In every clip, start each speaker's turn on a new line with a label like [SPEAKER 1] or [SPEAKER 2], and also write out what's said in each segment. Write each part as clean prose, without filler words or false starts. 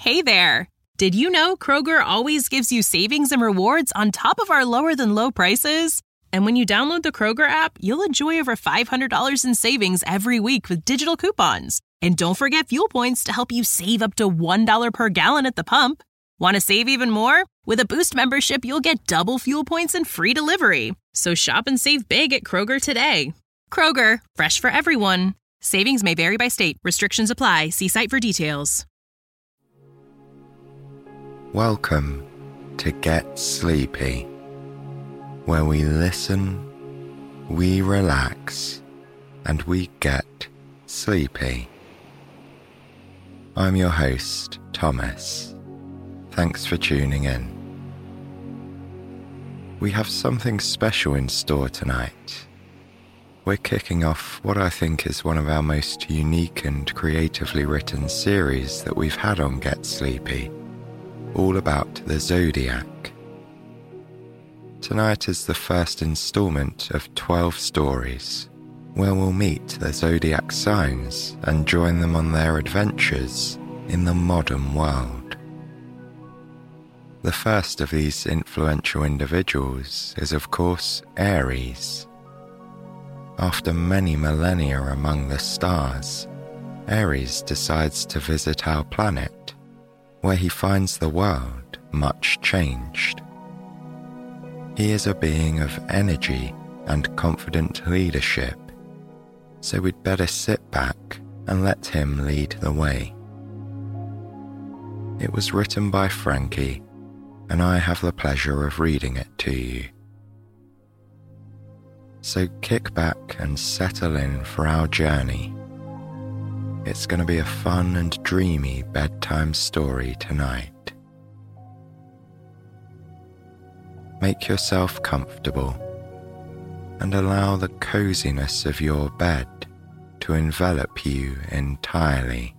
[SPEAKER 1] Hey there! Did you know Kroger always gives you savings and rewards on top of our lower-than-low prices? And when you download the Kroger app, you'll enjoy over $500 in savings every week with digital coupons. And don't forget fuel points to help you save up to $1 per gallon at the pump. Want to save even more? With a Boost membership, you'll get double fuel points and free delivery. So shop and save big at Kroger today. Kroger, fresh for everyone. Savings may vary by state. Restrictions apply. See site for details.
[SPEAKER 2] Welcome to Get Sleepy, where we listen, we relax, and we get sleepy. I'm your host, Thomas. Thanks for tuning in. We have something special in store tonight. We're kicking off what I think is one of our most unique and creatively written series that we've had on Get Sleepy, all about the Zodiac. Tonight is the first installment of 12 stories, where we'll meet the Zodiac signs and join them on their adventures in the modern world. The first of these influential individuals is, of course, Aries. After many millennia among the stars, Aries decides to visit our planet, where he finds the world much changed. He is a being of energy and confident leadership, so we'd better sit back and let him lead the way. It was written by Frankie, and I have the pleasure of reading it to you. So kick back and settle in for our journey. It's going to be a fun and dreamy bedtime story tonight. Make yourself comfortable and allow the coziness of your bed to envelop you entirely.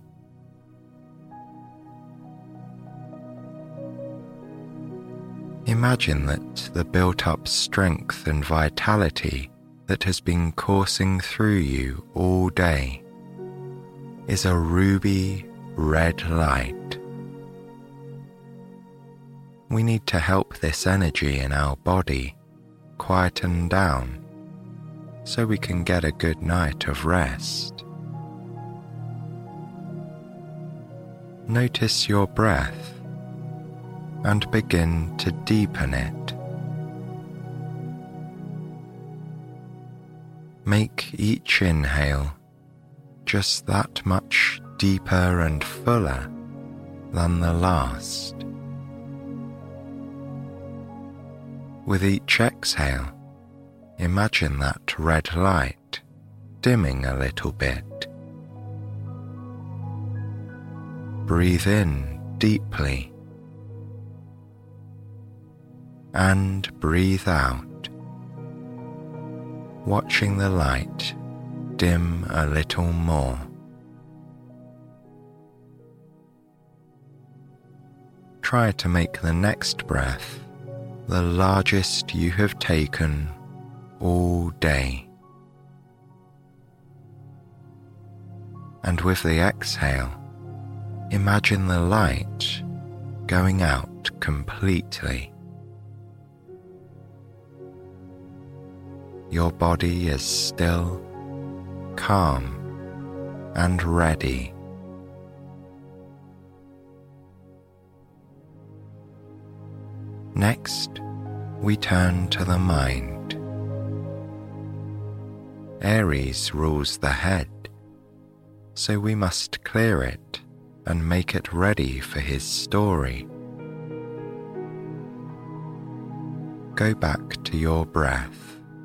[SPEAKER 2] Imagine that the built-up strength and vitality that has been coursing through you all day is a ruby red light. We need to help this energy in our body quieten down so we can get a good night of rest. Notice your breath and begin to deepen it. Make each inhale just that much deeper and fuller than the last. With each exhale, imagine that red light dimming a little bit. Breathe in deeply and breathe out, watching the light dim a little more. Try to make the next breath the largest you have taken all day. And with the exhale, imagine the light going out completely. Your body is still, calm, and ready. Next, we turn to the mind. Aries rules the head, so we must clear it and make it ready for his story. Go back to your breath.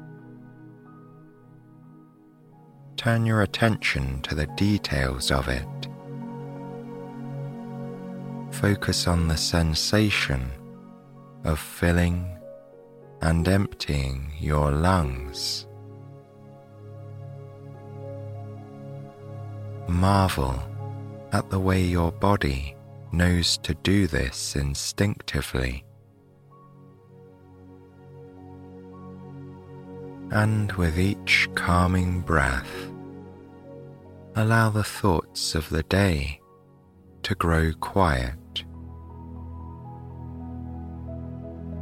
[SPEAKER 2] Turn your attention to the details of it. Focus on the sensation of filling and emptying your lungs. Marvel at the way your body knows to do this instinctively. And with each calming breath, allow the thoughts of the day to grow quiet.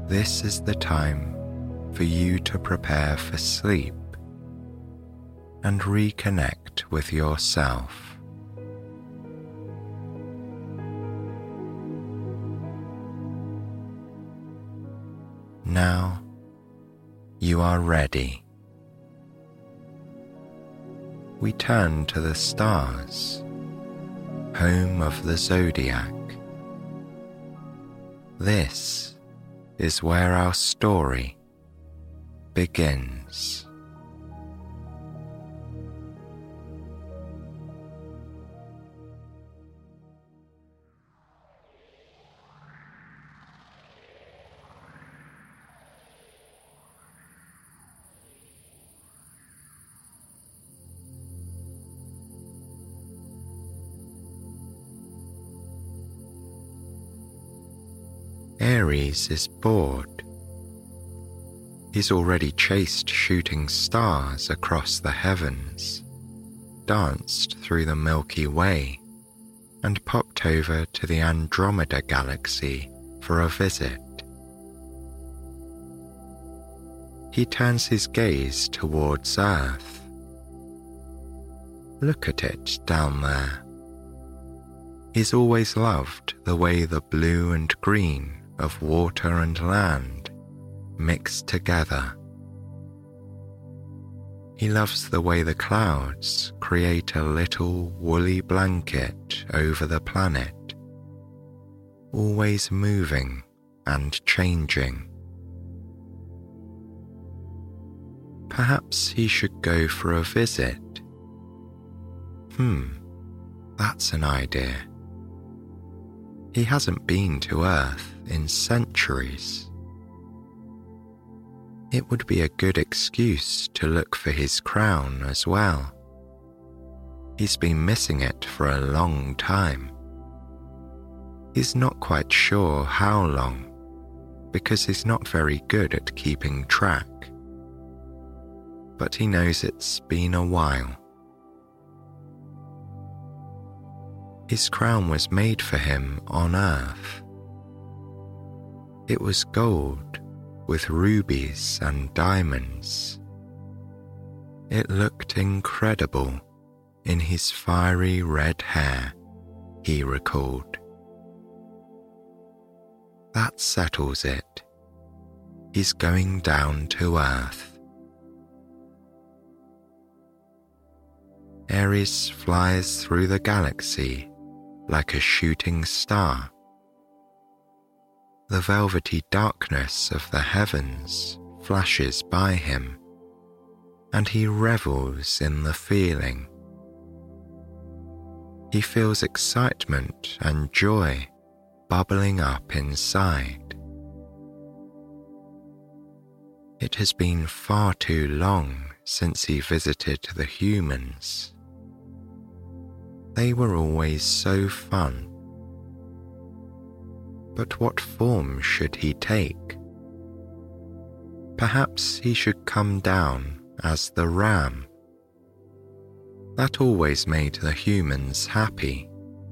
[SPEAKER 2] This is the time for you to prepare for sleep and reconnect with yourself. Now you are ready. We turn to the stars, home of the zodiac. This is where our story begins. Aries is bored. He's already chased shooting stars across the heavens, danced through the Milky Way, and popped over to the Andromeda Galaxy for a visit. He turns his gaze towards Earth. Look at it down there. He's always loved the way the blue and green of water and land mix together. He loves the way the clouds create a little woolly blanket over the planet, always moving and changing. Perhaps he should go for a visit. That's an idea. He hasn't been to Earth in centuries. It would be a good excuse to look for his crown as well. He's been missing it for a long time. He's not quite sure how long, because he's not very good at keeping track. But he knows it's been a while. His crown was made for him on Earth. It was gold with rubies and diamonds. It looked incredible in his fiery red hair, he recalled. That settles it. He's going down to Earth. Aries flies through the galaxy like a shooting star. The velvety darkness of the heavens flashes by him, and he revels in the feeling. He feels excitement and joy bubbling up inside. It has been far too long since he visited the humans. They were always so fun. But what form should he take? Perhaps he should come down as the ram. That always made the humans happy.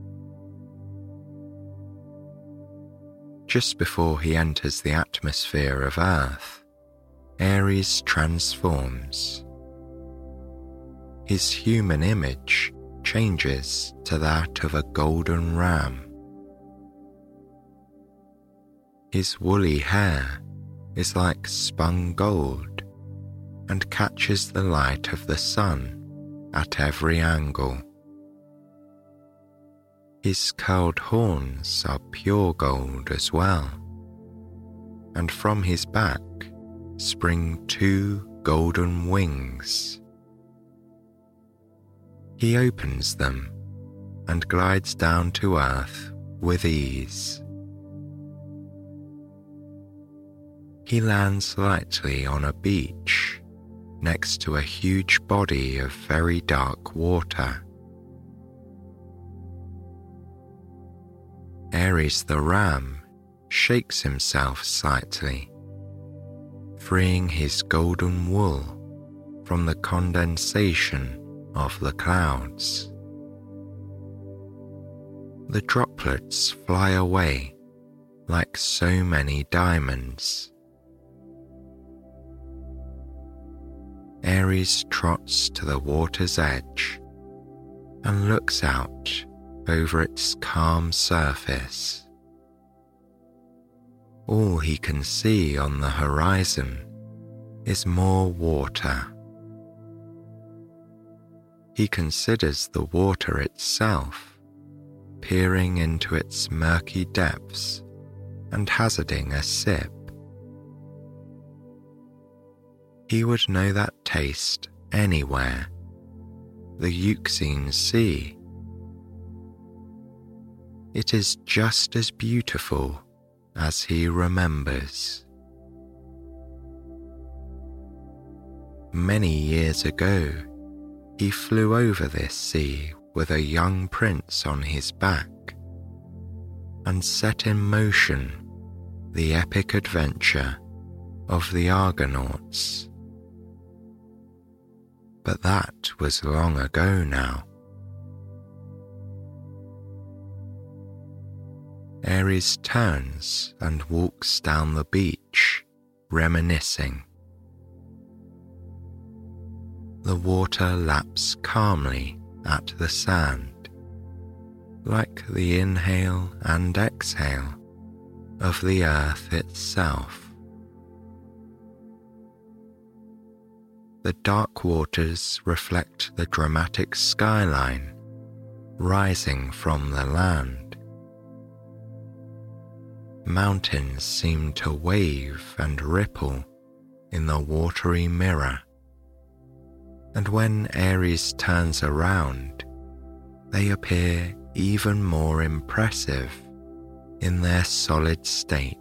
[SPEAKER 2] Just before he enters the atmosphere of Earth, Aries transforms. His human image changes to that of a golden ram. His woolly hair is like spun gold and catches the light of the sun at every angle. His curled horns are pure gold as well, and from his back spring 2 golden wings. He opens them and glides down to Earth with ease. He lands lightly on a beach next to a huge body of very dark water. Aries the ram shakes himself slightly, freeing his golden wool from the condensation of the clouds. The droplets fly away like so many diamonds. Ares trots to the water's edge and looks out over its calm surface. All he can see on the horizon is more water. He considers the water itself, peering into its murky depths and hazarding a sip. He would know that taste anywhere, the Euxine Sea. It is just as beautiful as he remembers. Many years ago, he flew over this sea with a young prince on his back and set in motion the epic adventure of the Argonauts. But that was long ago now. Ares turns and walks down the beach, reminiscing. The water laps calmly at the sand, like the inhale and exhale of the earth itself. The dark waters reflect the dramatic skyline rising from the land. Mountains seem to wave and ripple in the watery mirror, and when Ares turns around, they appear even more impressive in their solid state.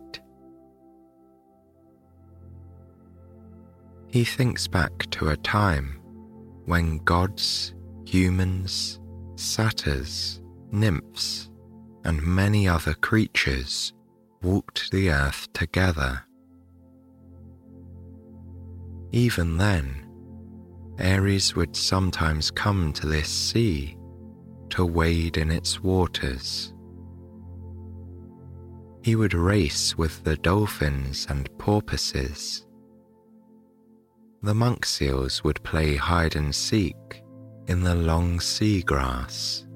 [SPEAKER 2] He thinks back to a time when gods, humans, satyrs, nymphs, and many other creatures walked the earth together. Even then, Ares would sometimes come to this sea to wade in its waters. He would race with the dolphins and porpoises. The monk seals would play hide and seek in the long seagrass.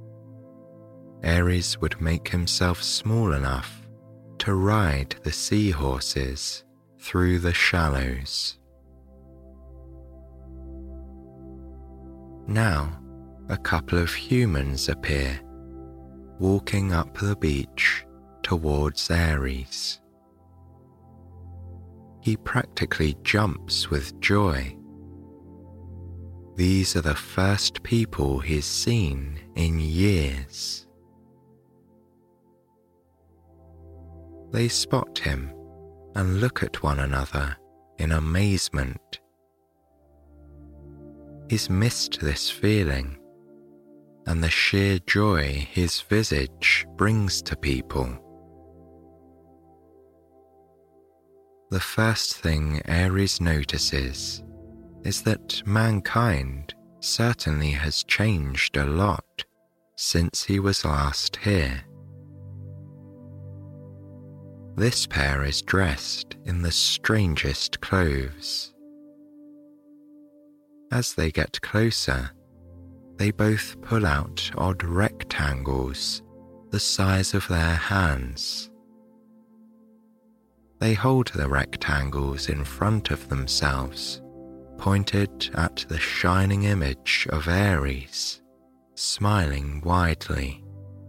[SPEAKER 2] Ares would make himself small enough to ride the seahorses through the shallows. Now, a couple of humans appear, walking up the beach towards Ares. He practically jumps with joy. These are the first people he's seen in years. They spot him and look at one another in amazement. He's missed this feeling and the sheer joy his visage brings to people. The first thing Ares notices is that mankind certainly has changed a lot since he was last here. This pair is dressed in the strangest clothes. As they get closer, they both pull out odd rectangles the size of their hands. They hold the rectangles in front of themselves, pointed at the shining image of Ares, smiling widely.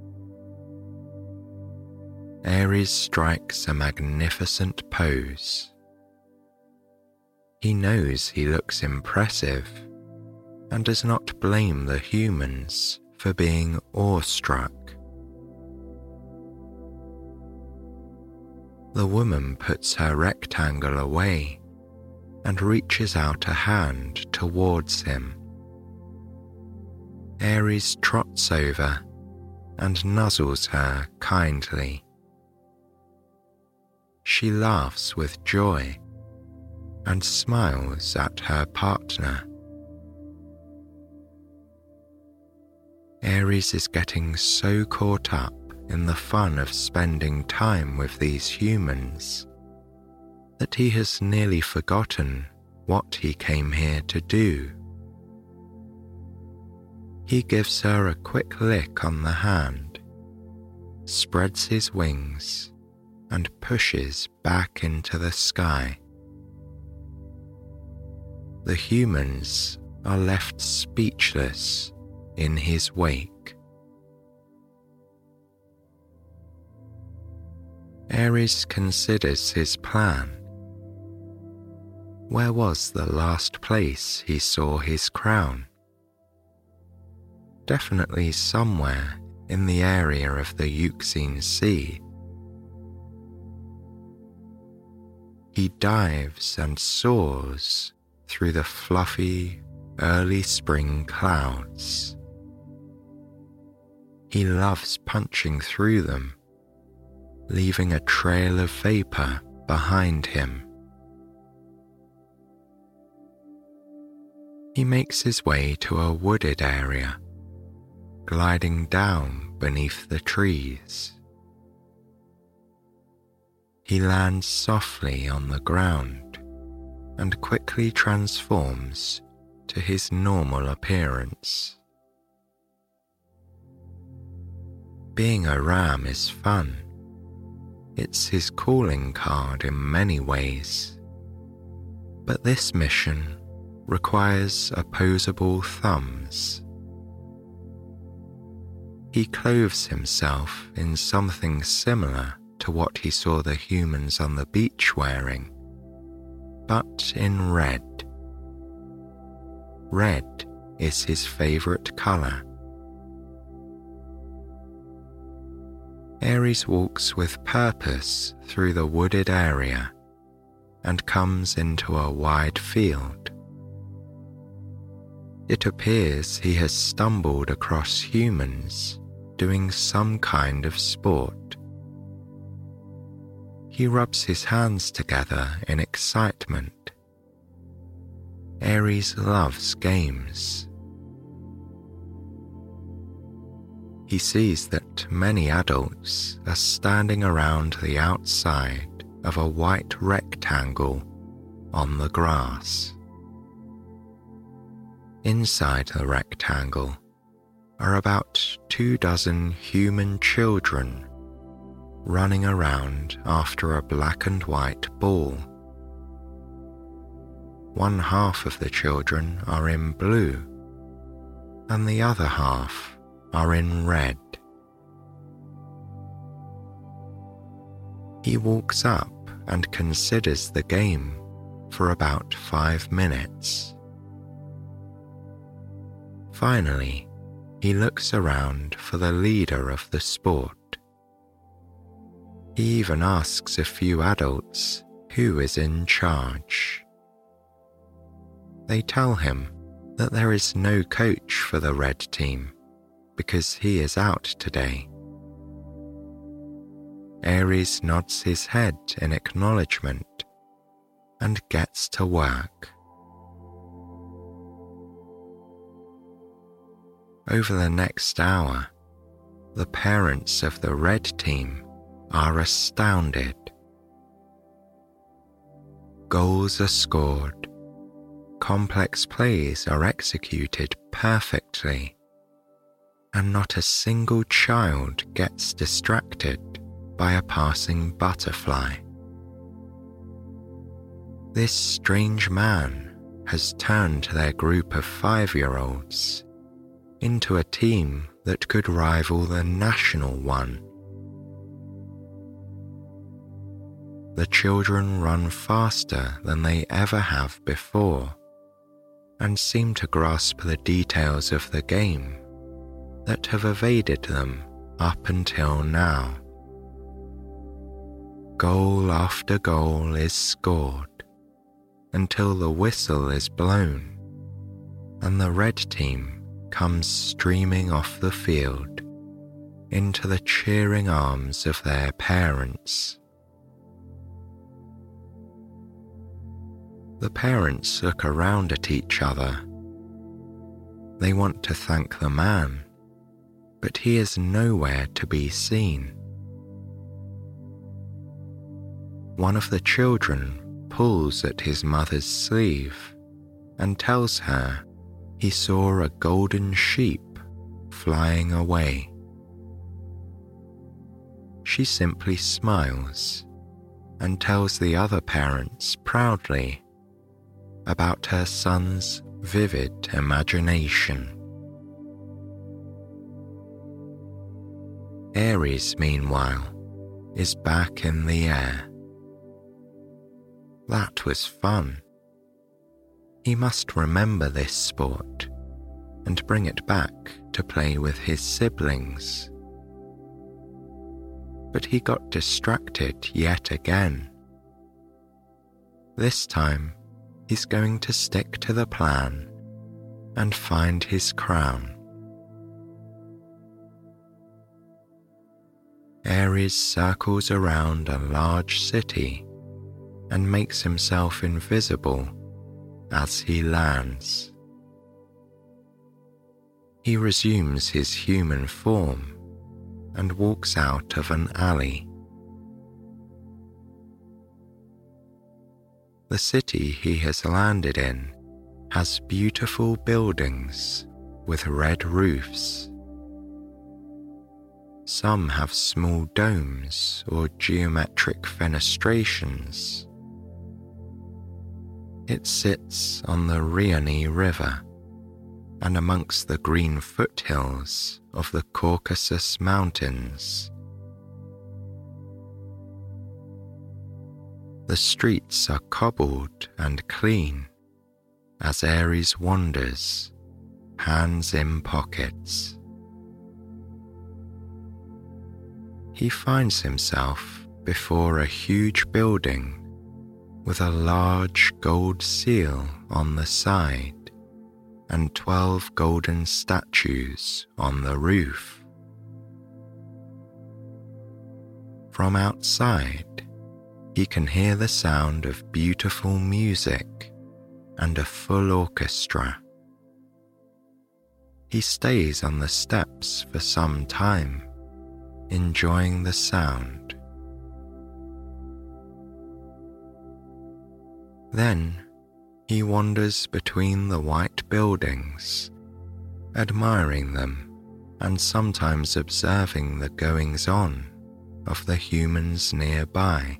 [SPEAKER 2] Ares strikes a magnificent pose. He knows he looks impressive and does not blame the humans for being awestruck. The woman puts her rectangle away and reaches out a hand towards him. Ares trots over and nuzzles her kindly. She laughs with joy and smiles at her partner. Ares is getting so caught up in the fun of spending time with these humans that he has nearly forgotten what he came here to do. He gives her a quick lick on the hand, spreads his wings, and pushes back into the sky. The humans are left speechless in his wake. Ares considers his plan. Where was the last place he saw his crown? Definitely somewhere in the area of the Euxine Sea. He dives and soars through the fluffy, early spring clouds. He loves punching through them, leaving a trail of vapor behind him. He makes his way to a wooded area, gliding down beneath the trees. He lands softly on the ground and quickly transforms to his normal appearance. Being a ram is fun. It's his calling card in many ways. But this mission requires opposable thumbs. He clothes himself in something similar to what he saw the humans on the beach wearing, but in red. Red is his favorite color. Ares walks with purpose through the wooded area and comes into a wide field. It appears he has stumbled across humans doing some kind of sport. He rubs his hands together in excitement. Ares loves games. He sees that many adults are standing around the outside of a white rectangle on the grass. Inside the rectangle are about 24 human children running around after a black and white ball. One half of the children are in blue, and the other half are in red. He walks up and considers the game for about 5 minutes. Finally, he looks around for the leader of the sport. He even asks a few adults who is in charge. They tell him that there is no coach for the red team because he is out today. Ares nods his head in acknowledgement and gets to work. Over the next hour, the parents of the red team are astounded. Goals are scored, complex plays are executed perfectly, and not a single child gets distracted by a passing butterfly. This strange man has turned their group of 5-year-olds into a team that could rival the national one. The children run faster than they ever have before and seem to grasp the details of the game that have evaded them up until now. Goal after goal is scored until the whistle is blown and the red team comes streaming off the field into the cheering arms of their parents. The parents look around at each other. They want to thank the man, but he is nowhere to be seen. One of the children pulls at his mother's sleeve and tells her he saw a golden sheep flying away. She simply smiles and tells the other parents proudly about her son's vivid imagination. Ares, meanwhile, is back in the air. That was fun. He must remember this sport and bring it back to play with his siblings. But he got distracted yet again. This time, he's going to stick to the plan and find his crown. Ares circles around a large city and makes himself invisible as he lands. He resumes his human form and walks out of an alley. The city he has landed in has beautiful buildings with red roofs. Some have small domes or geometric fenestrations. It sits on the Rioni River and amongst the green foothills of the Caucasus Mountains. The streets are cobbled and clean as Ares wanders, hands in pockets. He finds himself before a huge building with a large gold seal on the side and 12 golden statues on the roof. From outside, he can hear the sound of beautiful music and a full orchestra. He stays on the steps for some time, enjoying the sound. Then he wanders between the white buildings, admiring them and sometimes observing the goings-on of the humans nearby.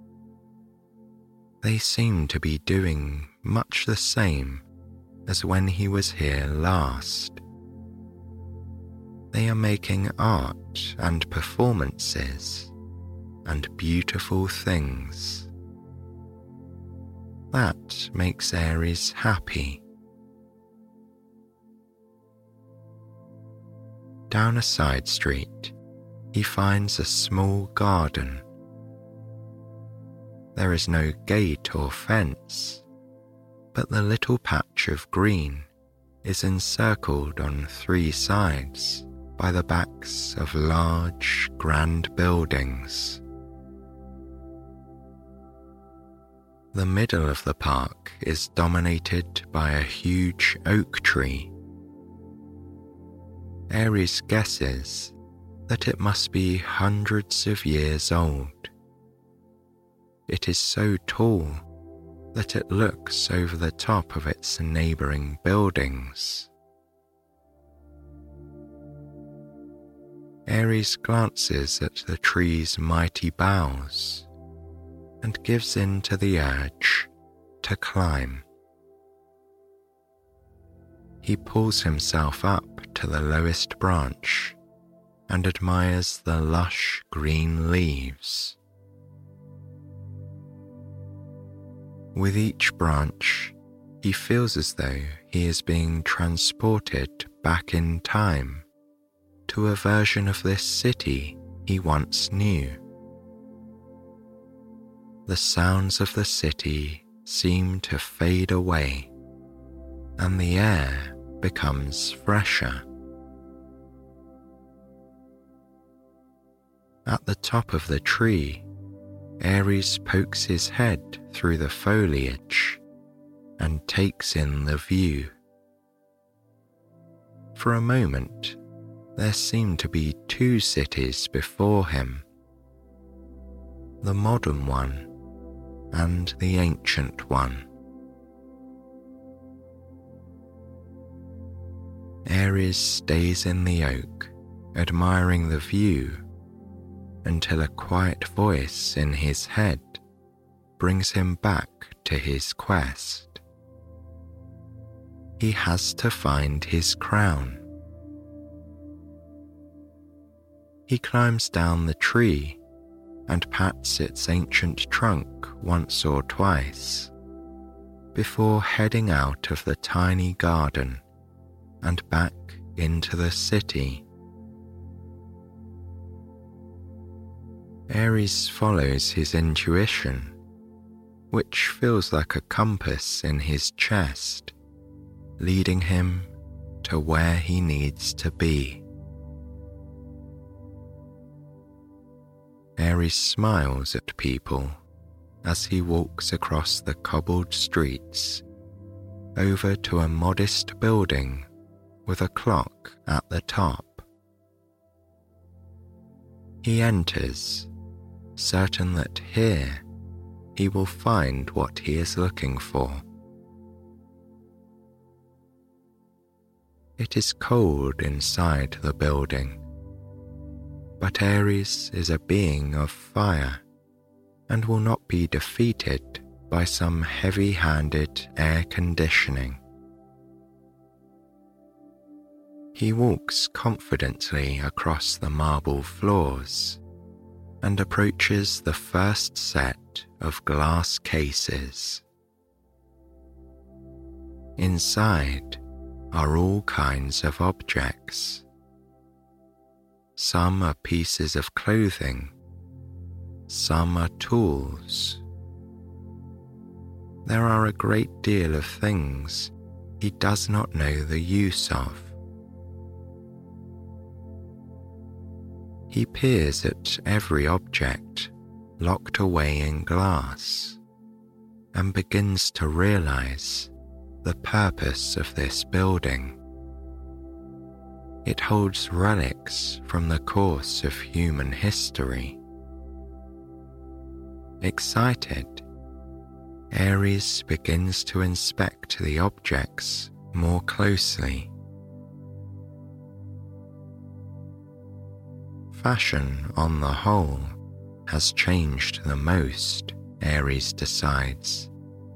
[SPEAKER 2] They seem to be doing much the same as when he was here last. They are making art and performances and beautiful things. That makes Ares happy. Down a side street, he finds a small garden. There is no gate or fence, but the little patch of green is encircled on 3 sides by the backs of large, grand buildings. The middle of the park is dominated by a huge oak tree. Ares guesses that it must be hundreds of years old. It is so tall that it looks over the top of its neighboring buildings. Ares glances at the tree's mighty boughs and gives in to the urge to climb. He pulls himself up to the lowest branch and admires the lush green leaves. With each branch, he feels as though he is being transported back in time to a version of this city he once knew. The sounds of the city seem to fade away, and the air becomes fresher. At the top of the tree, Ares pokes his head through the foliage and takes in the view. For a moment, there seem to be 2 cities before him. The modern one, and the Ancient One. Ares stays in the oak, admiring the view, until a quiet voice in his head brings him back to his quest. He has to find his crown. He climbs down the tree and pats its ancient trunk once or twice, before heading out of the tiny garden and back into the city. Ares follows his intuition, which feels like a compass in his chest, leading him to where he needs to be. Ares smiles at people as he walks across the cobbled streets over to a modest building with a clock at the top. He enters, certain that here he will find what he is looking for. It is cold inside the building, but Ares is a being of fire and will not be defeated by some heavy-handed air conditioning. He walks confidently across the marble floors and approaches the first set of glass cases. Inside are all kinds of objects. Some are pieces of clothing, some are tools. There are a great deal of things he does not know the use of. He peers at every object locked away in glass and begins to realize the purpose of this building. It holds relics from the course of human history. Excited, Ares begins to inspect the objects more closely. Fashion on the whole has changed the most, Ares decides.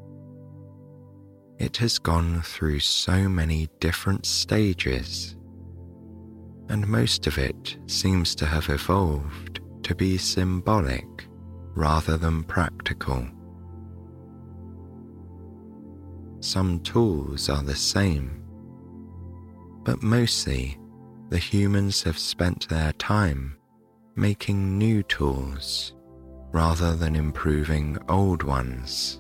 [SPEAKER 2] It has gone through so many different stages, and most of it seems to have evolved to be symbolic rather than practical. Some tools are the same, but mostly the humans have spent their time making new tools rather than improving old ones.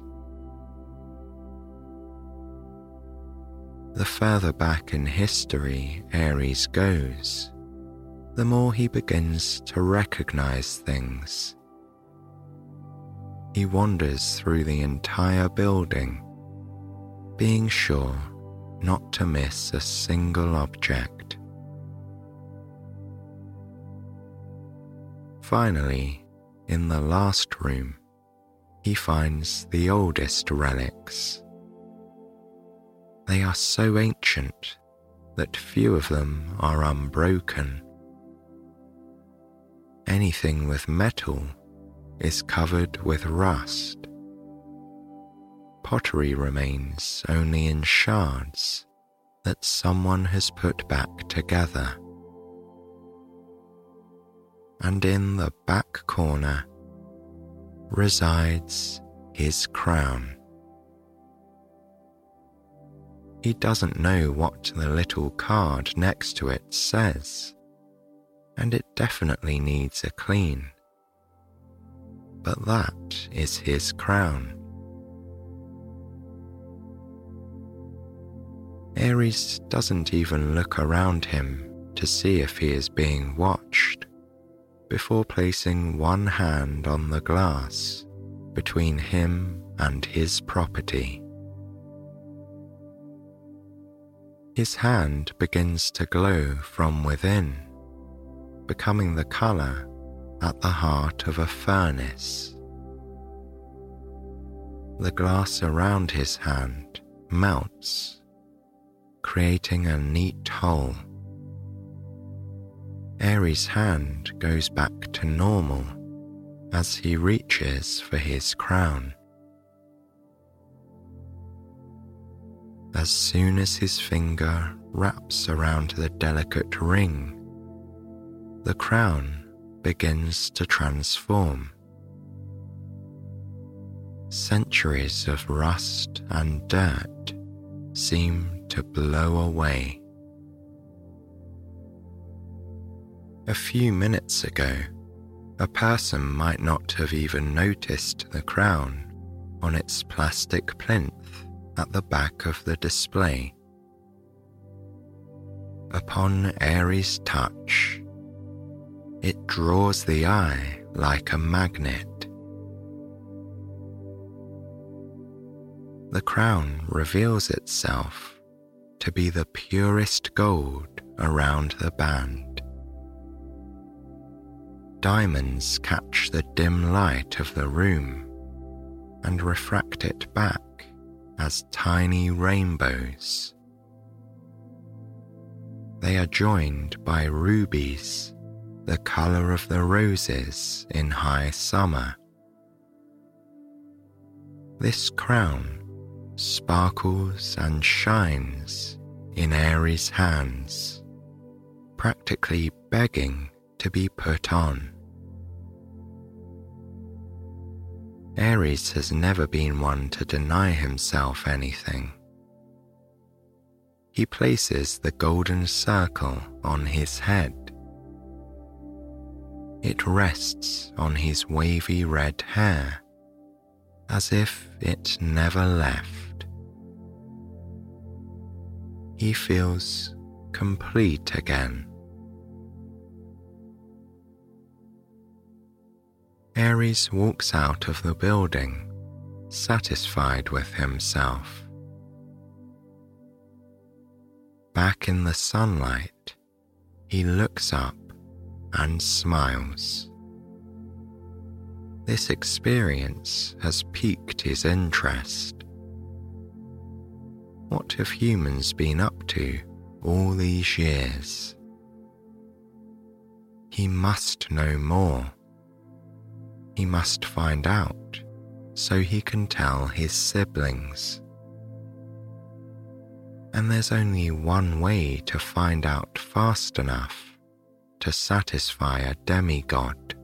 [SPEAKER 2] The further back in history Ares goes, the more he begins to recognize things. He wanders through the entire building, being sure not to miss a single object. Finally, in the last room, he finds the oldest relics. They are so ancient that few of them are unbroken. Anything with metal is covered with rust. Pottery remains only in shards that someone has put back together. And in the back corner resides his crown. He doesn't know what the little card next to it says, and it definitely needs a clean. But that is his crown. Ares doesn't even look around him to see if he is being watched, before placing one hand on the glass between him and his property. His hand begins to glow from within, becoming the colour at the heart of a furnace. The glass around his hand melts, creating a neat hole. Ares' hand goes back to normal as he reaches for his crown. As soon as his finger wraps around the delicate ring, the crown begins to transform. Centuries of rust and dirt seem to blow away. A few minutes ago, a person might not have even noticed the crown on its plastic plinth at the back of the display. Upon Ares' touch, it draws the eye like a magnet. The crown reveals itself to be the purest gold around the band. Diamonds catch the dim light of the room and refract it back as tiny rainbows. They are joined by rubies, the color of the roses in high summer. This crown sparkles and shines in Ares' hands, practically begging to be put on. Ares has never been one to deny himself anything. He places the golden circle on his head. It rests on his wavy red hair, as if it never left. He feels complete again. Ares walks out of the building, satisfied with himself. Back in the sunlight, he looks up and smiles. This experience has piqued his interest. What have humans been up to all these years? He must know more. He must find out so he can tell his siblings. And there's only one way to find out fast enough to satisfy a demigod.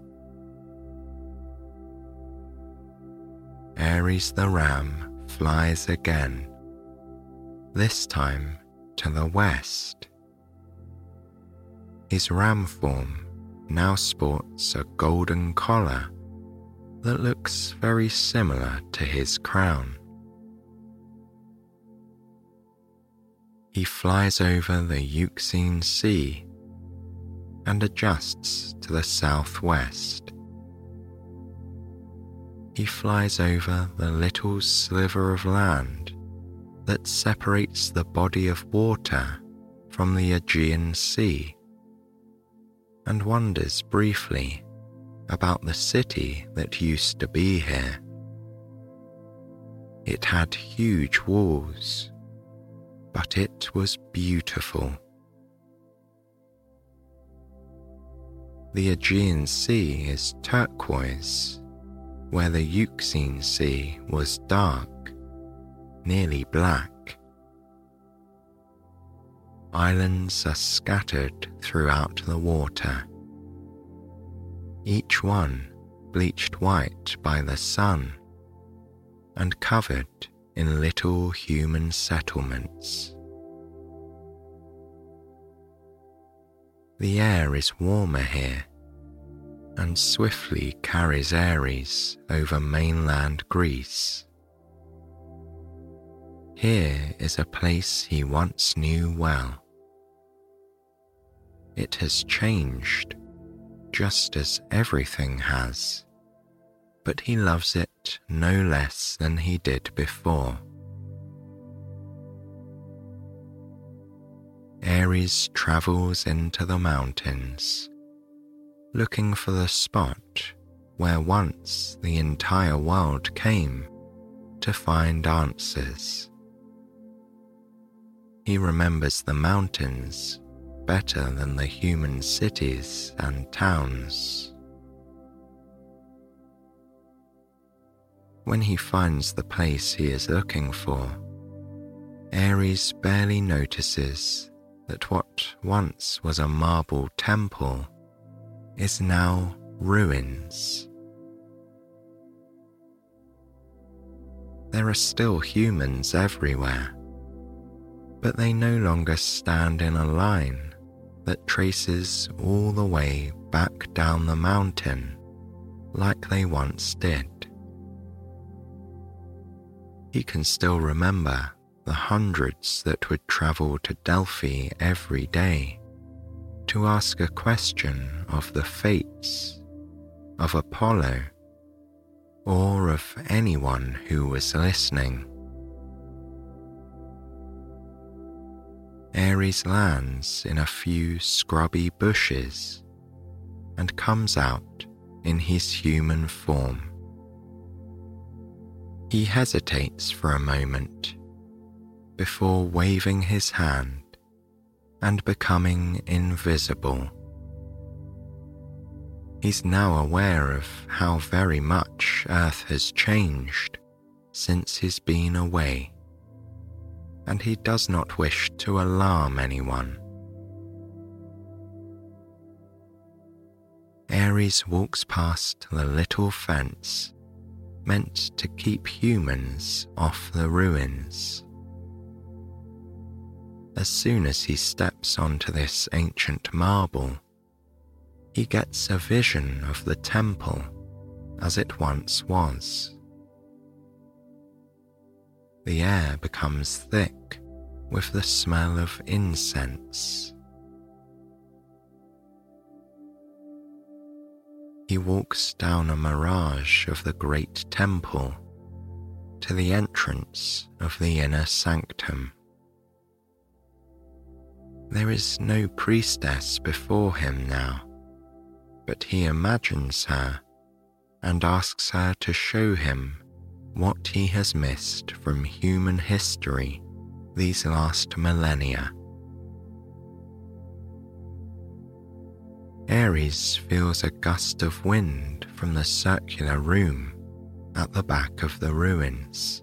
[SPEAKER 2] Ares the ram flies again, this time to the west. His ram form now sports a golden collar that looks very similar to his crown. He flies over the Euxine Sea and adjusts to the southwest. He flies over the little sliver of land that separates the body of water from the Aegean Sea and wonders briefly about the city that used to be here. It had huge walls, but it was beautiful. The Aegean Sea is turquoise, where the Euxine Sea was dark, nearly black. Islands are scattered throughout the water, each one bleached white by the sun and covered in little human settlements. The air is warmer here and swiftly carries Ares over mainland Greece. Here is a place he once knew well. It has changed, just as everything has, but he loves it no less than he did before. Ares travels into the mountains, looking for the spot where once the entire world came to find answers. He remembers the mountains better than the human cities and towns. When he finds the place he is looking for, Ares barely notices that what once was a marble temple is now ruins. There are still humans everywhere, but they no longer stand in a line that traces all the way back down the mountain like they once did. He can still remember the hundreds that would travel to Delphi every day to ask a question of the fates, of Apollo, or of anyone who was listening. Ares lands in a few scrubby bushes and comes out in his human form. He hesitates for a moment before waving his hand and becoming invisible. He's now aware of how very much Earth has changed since he's been away, and he does not wish to alarm anyone. Ares walks past the little fence meant to keep humans off the ruins. As soon as he steps onto this ancient marble, he gets a vision of the temple as it once was. The air becomes thick with the smell of incense. He walks down a mirage of the great temple to the entrance of the inner sanctum. There is no priestess before him now, but he imagines her and asks her to show him what he has missed from human history these last millennia. Ares feels a gust of wind from the circular room at the back of the ruins.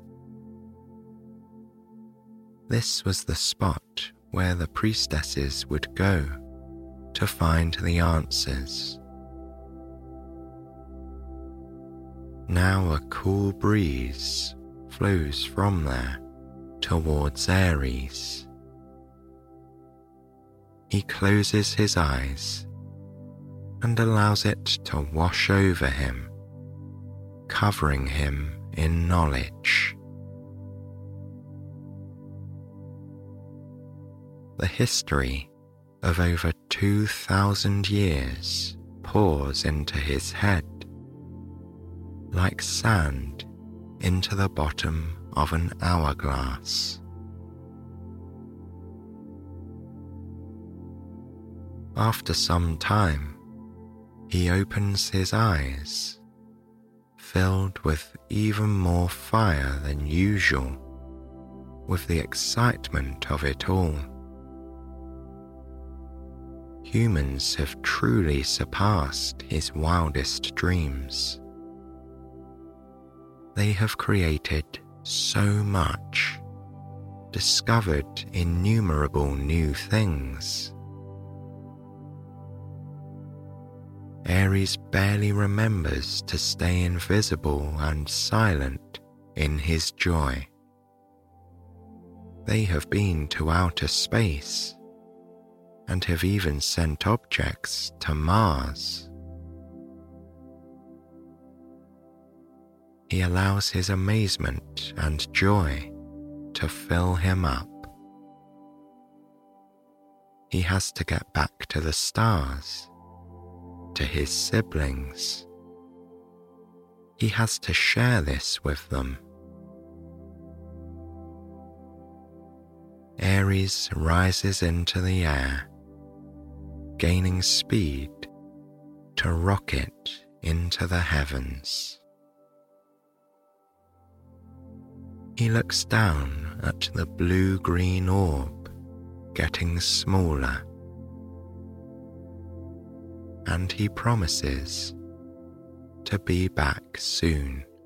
[SPEAKER 2] This was the spot where the priestesses would go to find the answers. Now a cool breeze flows from there towards Ares. He closes his eyes and allows it to wash over him, covering him in knowledge. The history of over 2,000 years pours into his head, like sand into the bottom of an hourglass. After some time, he opens his eyes, filled with even more fire than usual, with the excitement of it all. Humans have truly surpassed his wildest dreams. They have created so much, discovered innumerable new things. Ares barely remembers to stay invisible and silent in his joy. They have been to outer space and have even sent objects to Mars. He allows his amazement and joy to fill him up. He has to get back to the stars, to his siblings. He has to share this with them. Ares rises into the air, gaining speed to rocket into the heavens. He looks down at the blue-green orb getting smaller, and he promises to be back soon.